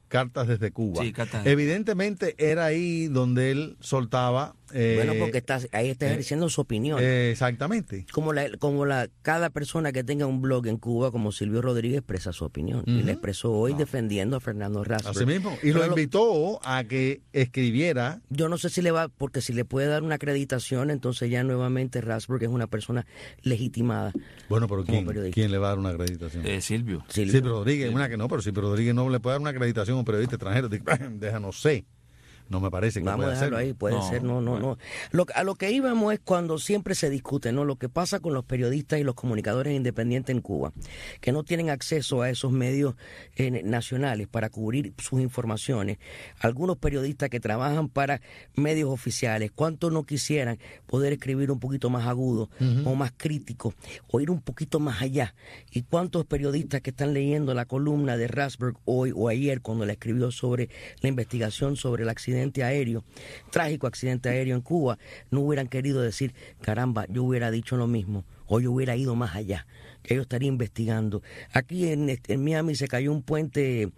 Cartas desde Cuba. Sí, Cartas. Evidentemente era ahí donde él soltaba... bueno, porque ahí está ejerciendo su opinión. Exactamente. Cada persona que tenga un blog en Cuba, como Silvio Rodríguez, expresa su opinión. Y la expresó hoy defendiendo a Fernando Rasberg. Así mismo. Y lo invitó a que escribiera. Yo no sé si le va, porque si le puede dar una acreditación, entonces ya nuevamente Rasberg es una persona legitimada. Bueno, pero ¿quién le va a dar una acreditación? Silvio Rodríguez. Pero Silvio Rodríguez no le puede dar una acreditación a un periodista extranjero. Déjanos sé. No me parece que vamos a dejarlo ahí, puede ser, no. A lo que íbamos es cuando siempre se discute, ¿no? Lo que pasa con los periodistas y los comunicadores independientes en Cuba, que no tienen acceso a esos medios nacionales para cubrir sus informaciones. Algunos periodistas que trabajan para medios oficiales, ¿cuántos no quisieran poder escribir un poquito más agudo o más crítico o ir un poquito más allá? ¿Y cuántos periodistas que están leyendo la columna de Rasberg hoy o ayer cuando la escribió sobre la investigación sobre el accidente aéreo, trágico accidente aéreo en Cuba, no hubieran querido decir, caramba, yo hubiera dicho lo mismo, o yo hubiera ido más allá, que yo estaría investigando? Aquí en Miami se cayó un puente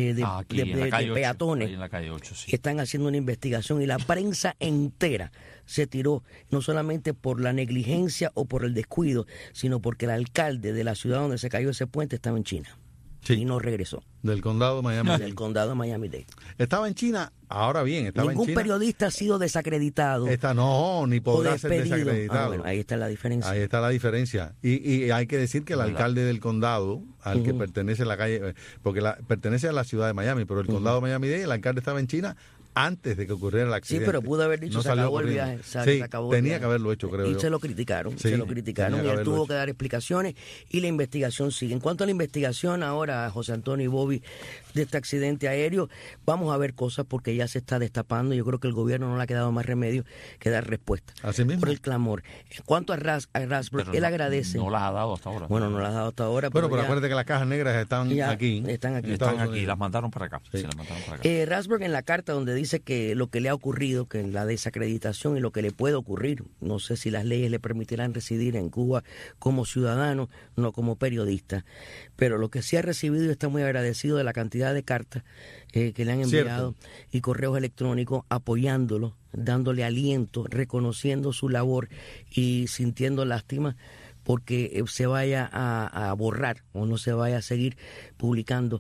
de peatones, en la calle 8, sí. Están haciendo una investigación y la prensa entera se tiró, no solamente por la negligencia o por el descuido, sino porque el alcalde de la ciudad donde se cayó ese puente estaba en China. Sí. Y no regresó. Del condado de Miami-Dade. Del condado de Miami-Dade. Estaba en China, ahora bien, estaba Ningún en China. periodista ha sido desacreditado. Ni podrá ser desacreditado. Bueno, ahí está la diferencia. Ahí está la diferencia. Y hay que decir que el alcalde del condado, al que pertenece la calle, porque pertenece a la ciudad de Miami, pero el condado de Miami-Dade, el alcalde estaba en China antes de que ocurriera el accidente. Sí, pero pudo haber dicho, se acabó el viaje. Tenía que haberlo hecho, creo yo. Y se lo criticaron, y él tuvo que dar explicaciones y la investigación sigue. En cuanto a la investigación ahora, José Antonio y Bobby, de este accidente aéreo, vamos a ver cosas porque ya se está destapando. Yo creo que el gobierno no le ha quedado más remedio que dar respuesta. Así mismo. Por el clamor. En cuanto a Rasberg, él agradece. No las ha dado hasta ahora. Bueno, no las ha dado hasta ahora. Bueno, pero acuérdate que las cajas negras están aquí. Están aquí, las mandaron para acá. Sí. Se las mandaron para acá. Rasberg en la carta donde dice que lo que le ha ocurrido, que la desacreditación y lo que le puede ocurrir, no sé si las leyes le permitirán residir en Cuba como ciudadano, no como periodista, pero lo que sí ha recibido y está muy agradecido de la cantidad de cartas que le han enviado y correos electrónicos apoyándolo, dándole aliento, reconociendo su labor y sintiendo lástima porque se vaya a borrar o no se vaya a seguir publicando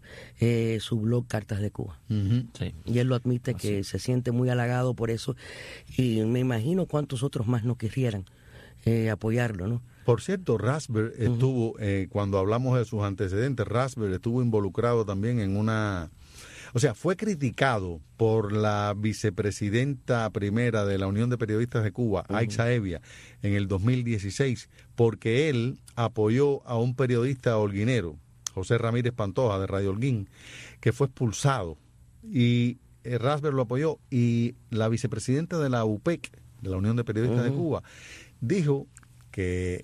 su blog Cartas de Cuba. Sí. Y él lo admite que se siente muy halagado por eso y me imagino cuántos otros más no quisieran apoyarlo, ¿no? Por cierto, Rasberg estuvo, cuando hablamos de sus antecedentes, Rasberg estuvo involucrado también en una... O sea, fue criticado por la vicepresidenta primera de la Unión de Periodistas de Cuba, Aixa Evia, en el 2016, porque él apoyó a un periodista holguinero, José Ramírez Pantoja, de Radio Holguín, que fue expulsado. Y Rasberg lo apoyó. Y la vicepresidenta de la UPEC, de la Unión de Periodistas de Cuba, dijo que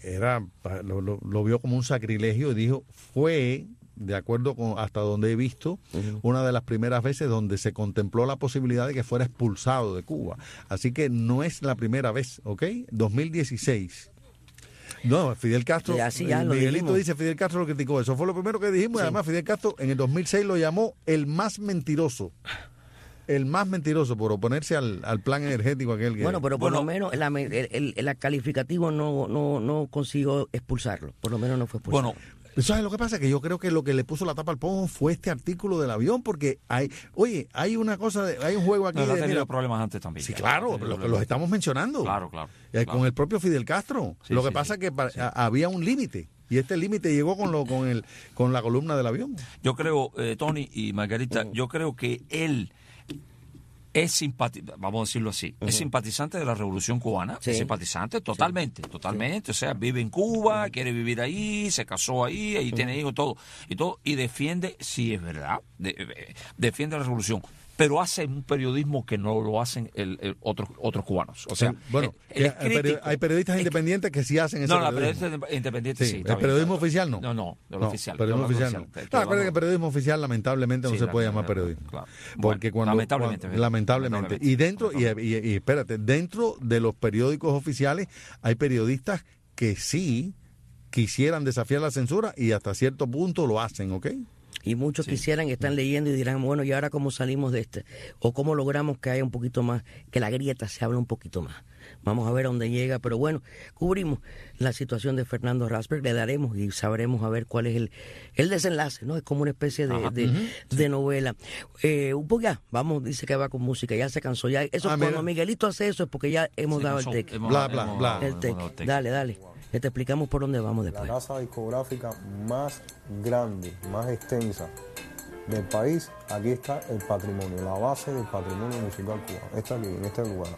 lo vio como un sacrilegio y dijo, fue... de acuerdo con hasta donde he visto, una de las primeras veces donde se contempló la posibilidad de que fuera expulsado de Cuba. Así que no es la primera vez, ¿ok? 2016. No, Fidel Castro, Miguelito dice, Fidel Castro lo criticó. Eso fue lo primero que dijimos. Y además Fidel Castro en el 2006 lo llamó el más mentiroso. El más mentiroso por oponerse al plan energético aquel que... Bueno, pero por lo menos el calificativo no consiguió expulsarlo. Por lo menos no fue expulsado. Bueno, ¿sabes lo que pasa? Que yo creo que lo que le puso la tapa al pomo fue este artículo del avión, porque hay una cosa, hay un juego aquí. No, ha tenido problemas antes también. Sí, claro, los estamos mencionando. Claro. Con el propio Fidel Castro. Sí, lo que pasa es que había un límite. Y este límite llegó con la columna del avión. Yo creo, Tony y Margarita, yo creo que él es simpatizante, vamos a decirlo así, es simpatizante de la Revolución Cubana, es simpatizante totalmente, o sea, vive en Cuba, quiere vivir ahí, se casó ahí tiene hijos, todo, y defiende, sí es verdad, defiende la Revolución, pero hace un periodismo que no lo hacen otros cubanos. O sea, hay periodistas independientes que sí hacen ese periodismo. No, periodistas independientes sí. ¿El periodismo oficial no? No, oficial. Periodismo oficial no. Acuérdate que el periodismo oficial lamentablemente no se puede llamar periodismo. Claro. Porque lamentablemente. Y espérate, dentro de los periódicos oficiales hay periodistas que sí quisieran desafiar la censura y hasta cierto punto lo hacen, ¿ok? Y muchos quisieran, están leyendo y dirán, bueno, ¿y ahora cómo salimos de este? O cómo logramos que haya un poquito más, que la grieta se abra un poquito más. Vamos a ver a dónde llega, pero bueno, cubrimos la situación de Fernando Rasberg, le daremos y sabremos a ver cuál es el desenlace, ¿no? Es como una especie de novela. Un poco ya, vamos, dice que va con música, ya se cansó, ya eso cuando Miguelito hace eso es porque ya hemos dado el teque. El teque. Dale. Te explicamos por dónde vamos después. La casa discográfica más grande, más extensa del país, aquí está el patrimonio, la base del patrimonio musical cubano. Está aquí, en este lugar.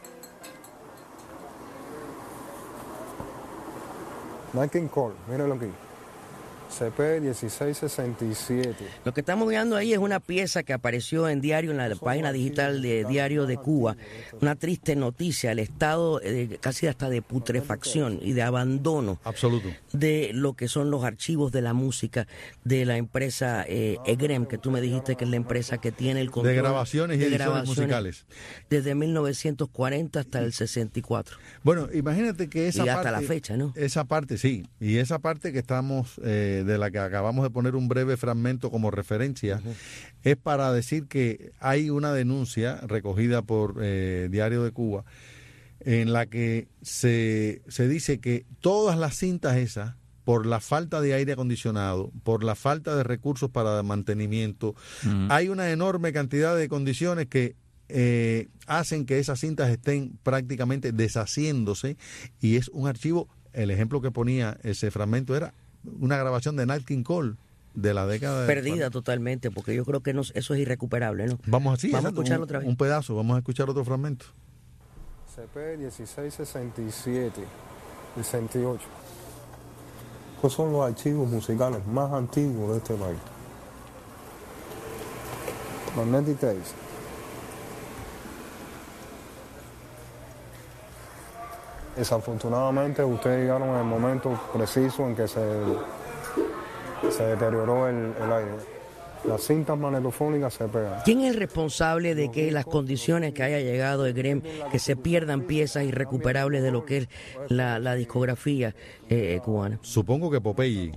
Nat King Cole, mírenlo aquí. CP 1667. Lo que estamos viendo ahí es una pieza que apareció en Diario, en la página digital de Diario de Cuba. Una triste noticia, el estado casi hasta de putrefacción y de abandono absoluto de lo que son los archivos de la música de la empresa EGREM, que tú me dijiste que es la empresa que tiene el control de grabaciones y ediciones musicales desde 1940 hasta el 64. Bueno, imagínate que esa y parte, hasta la fecha, ¿no? Esa parte sí, y esa parte que estamos de la que acabamos de poner un breve fragmento como referencia, es para decir que hay una denuncia recogida por Diario de Cuba en la que se dice que todas las cintas esas, por la falta de aire acondicionado, por la falta de recursos para mantenimiento, hay una enorme cantidad de condiciones que hacen que esas cintas estén prácticamente deshaciéndose, y es un archivo. El ejemplo que ponía ese fragmento era una grabación de Nat King Cole de la década perdida totalmente, porque yo creo que eso es irrecuperable, ¿no? Vamos a escucharlo otra vez. Un pedazo, vamos a escuchar otro fragmento. CP 1667, 68. Estos son los archivos musicales más antiguos de este país. Magnetic tapes. Desafortunadamente ustedes llegaron en el momento preciso en que se deterioró el aire. Las cintas magnetofónicas se pegan. ¿Quién es el responsable de que las condiciones que haya llegado el GREM, que se pierdan piezas irrecuperables de lo que es la discografía cubana? Supongo que Popeye.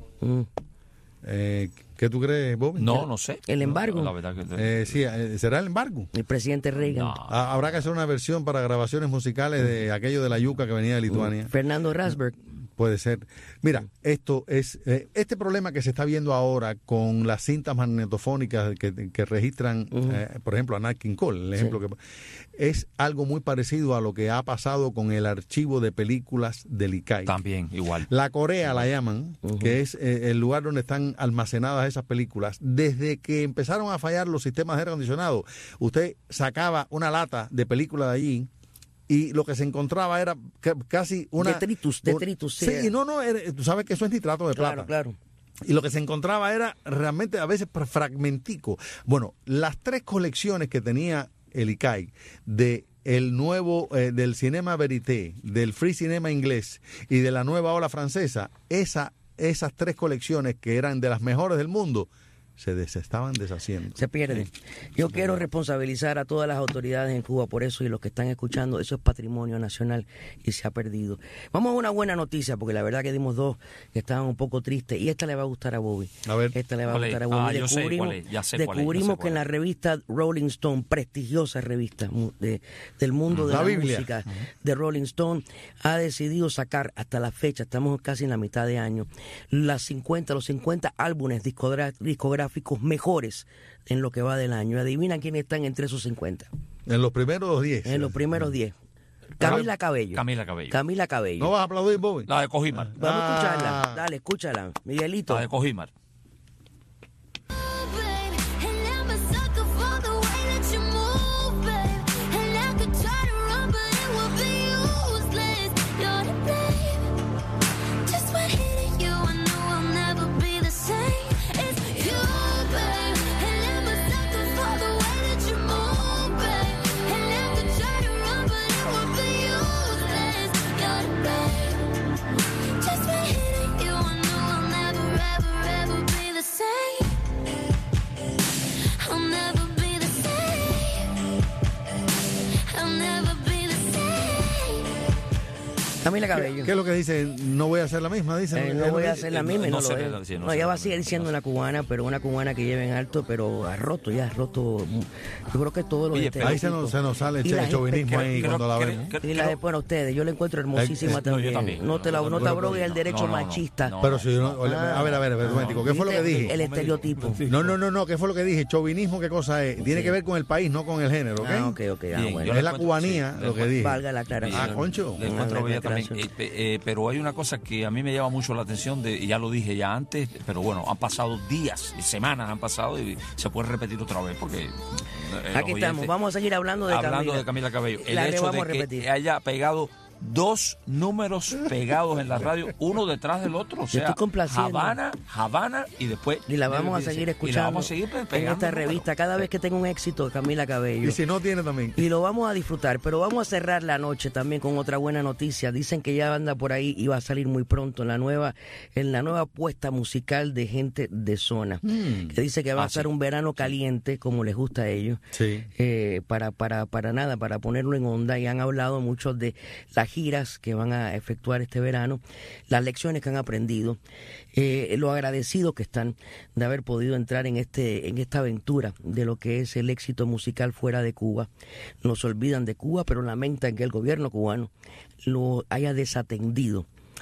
¿Qué tú crees, Bobby? No sé. ¿El embargo? La verdad que sí, ¿será el embargo? El presidente Reagan. No. Habrá que hacer una versión para grabaciones musicales de aquello de la yuca que venía de Lituania. Fernando Rasberg. Puede ser. Mira, esto es este problema que se está viendo ahora con las cintas magnetofónicas que registran, por ejemplo, a Nat King Cole, el ejemplo que es algo muy parecido a lo que ha pasado con el archivo de películas del ICAI. También, igual. La Corea la llaman, que es el lugar donde están almacenadas esas películas. Desde que empezaron a fallar los sistemas de aire acondicionado, usted sacaba una lata de película de allí y lo que se encontraba era casi una... Detritus. Sí, tú sabes que eso es nitrato de plata. Claro. Y lo que se encontraba era realmente a veces fragmentico. Bueno, las 3 colecciones que tenía el ICAI de el nuevo, del Cinema Verité, del Free Cinema inglés y de la nueva ola francesa, esas 3 colecciones que eran de las mejores del mundo, se estaban deshaciendo. Se pierden. Yo quiero responsabilizar a todas las autoridades en Cuba por eso, y los que están escuchando, eso es patrimonio nacional y se ha perdido. Vamos a una buena noticia, porque la verdad que dimos 2 que estaban un poco tristes, y esta le va a gustar a Bobby. A ver. Esta le va a gustar a Bobby. Descubrimos que en la revista Rolling Stone, prestigiosa revista del mundo de la música de Rolling Stone, ha decidido sacar hasta la fecha, estamos casi en la mitad de año, los 50 álbumes discográficos mejores en lo que va del año. Adivina quiénes están entre esos 50. En los primeros 10. En los primeros 10. Camila Cabello. ¿No vas a aplaudir, Bobby? La de Cojimar. Vamos a escucharla. Dale, escúchala. Miguelito. La de Cojimar. Just by hitting you, I know I'll never ever Camila Cabello. ¿Qué es lo que dice? No voy a hacer la misma, dice. No voy a hacer la misma y no lo es. No, ella va a seguir siendo una cubana, pero una cubana que lleve en alto, pero ha roto. Yo creo que todos los ahí se nos sale el chauvinismo ahí cuando la vemos. Y bueno, ustedes, yo la encuentro hermosísima también. No te abrogues el derecho machista. Pero si yo a ver, un momentico, ¿qué fue lo que dije? El estereotipo. No, ¿qué fue lo que dije? Chauvinismo, ¿qué cosa es? Tiene que ver con el país, no con el género, ¿ok? Ok. Bueno. Es la cubanía lo que dije. Valga la aclaración. Concho. Le encuentro bella también. Pero hay una cosa que a mí me llama mucho la atención, y ya lo dije ya antes, pero bueno, han pasado días, semanas han pasado y se puede repetir otra vez porque... Aquí estamos, vamos a seguir hablando de Camila Cabello. El hecho de que haya pegado 2 números pegados en la radio, uno detrás del otro, o sea, Havana y después... Y la vamos a seguir escuchando, vamos a seguir en esta revista, cada vez que tenga un éxito, Camila Cabello. Y si no tiene también. Y lo vamos a disfrutar, pero vamos a cerrar la noche también con otra buena noticia. Dicen que ya anda por ahí y va a salir muy pronto en la nueva puesta musical de Gente de Zona, que dice que va a ser un verano caliente, como les gusta a ellos, para ponerlo en onda, y han hablado mucho de las giras que van a efectuar este verano, las lecciones que han aprendido, lo agradecidos que están de haber podido entrar en esta aventura de lo que es el éxito musical fuera de Cuba. No se olvidan de Cuba, pero lamentan que el gobierno cubano lo haya desatendido.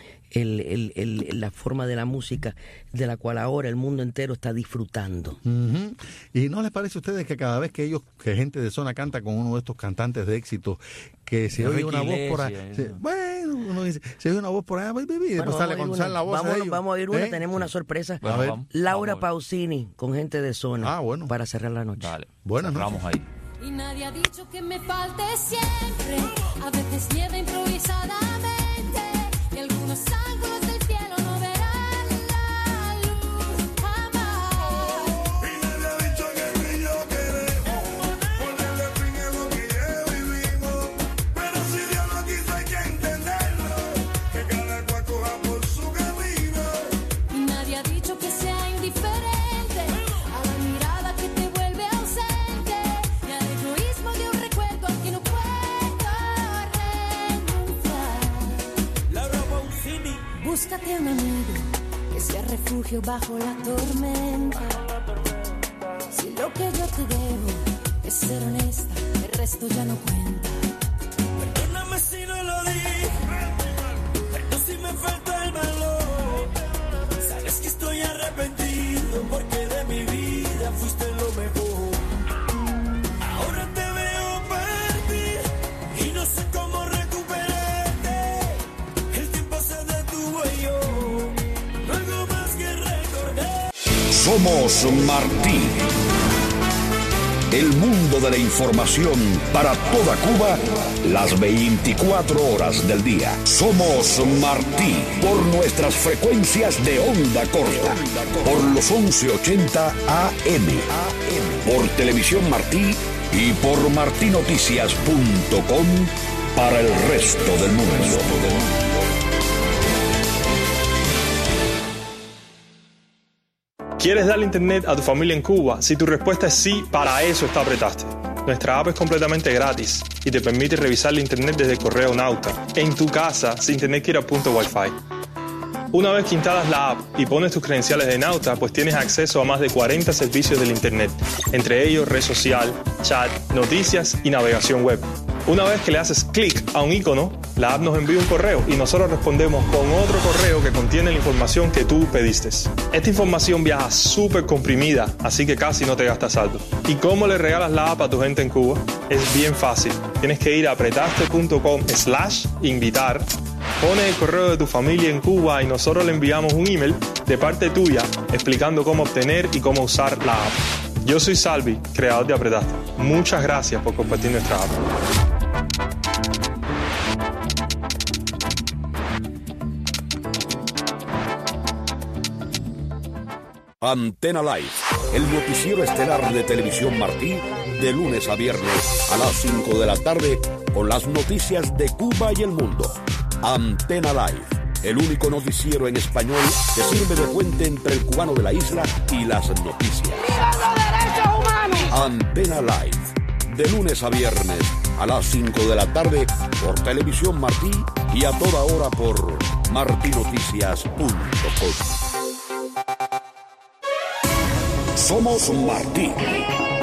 La forma de la música de la cual ahora el mundo entero está disfrutando. ¿Y no les parece a ustedes que cada vez que Gente de Zona canta con uno de estos cantantes de éxito, que se oye una voz por ahí, uno dice, se oye una voz por ahí, y después sale la voz de ellos? Vamos a oír una, tenemos una sorpresa. Laura Pausini con Gente de Zona, para cerrar la noche. Dale, buenas noches. Ahí. Y nadie ha dicho que me falte siempre, a veces nieva improvisadamente. Y algunos ángulos del cielo no verán la luz jamás. Y nadie ha dicho que tú y yo queremos ponerle fin a lo que ya vivimos. Pero si Dios no quiso hay que entenderlo, que cada cual coja por su camino. Y nadie ha dicho que sea indiferente a la mirada que te vuelve ausente y al egoísmo de un recuerdo al que no puedo búscate un amigo que sea refugio bajo la tormenta. Si lo que yo te debo es ser honesta, el resto ya no cuenta. Perdóname si no lo dije, perdón si me falta el valor. Sabes que estoy arrepentido porque de mi vida fuiste lo mejor. Ahora te veo partir y no sé cómo recuperarte. El tiempo se detuvo y yo no hago más que recordar. Somos Martí. El mundo de la información para toda Cuba, las 24 horas del día. Somos Martí por nuestras frecuencias de onda corta, por los 1180 AM, por Televisión Martí y por martinoticias.com para el resto del mundo. ¿Quieres darle internet a tu familia en Cuba? Si tu respuesta es sí, para eso está Apretaste. Nuestra app es completamente gratis y te permite revisar la internet desde el correo Nauta, en tu casa, sin tener que ir a punto Wi-Fi. Una vez que instalas la app y pones tus credenciales de Nauta, pues tienes acceso a más de 40 servicios del internet, entre ellos red social, chat, noticias y navegación web. Una vez que le haces clic a un icono, la app nos envía un correo y nosotros respondemos con otro correo que contiene la información que tú pediste. Esta información viaja súper comprimida, así que casi no te gastas saldo. ¿Y cómo le regalas la app a tu gente en Cuba? Es bien fácil. Tienes que ir a apretaste.com/invitar, pones el correo de tu familia en Cuba y nosotros le enviamos un email de parte tuya explicando cómo obtener y cómo usar la app. Yo soy Salvi, creador de Apretaste. Muchas gracias por compartir nuestra app. Antena Live, el noticiero estelar de Televisión Martí, de lunes a viernes a las 5 de la tarde, con las noticias de Cuba y el mundo. Antena Live, el único noticiero en español que sirve de puente entre el cubano de la isla y las noticias. ¡Viva los derechos humanos! Antena Live, de lunes a viernes a las 5 de la tarde, por Televisión Martí y a toda hora por martinoticias.com. Somos Martí.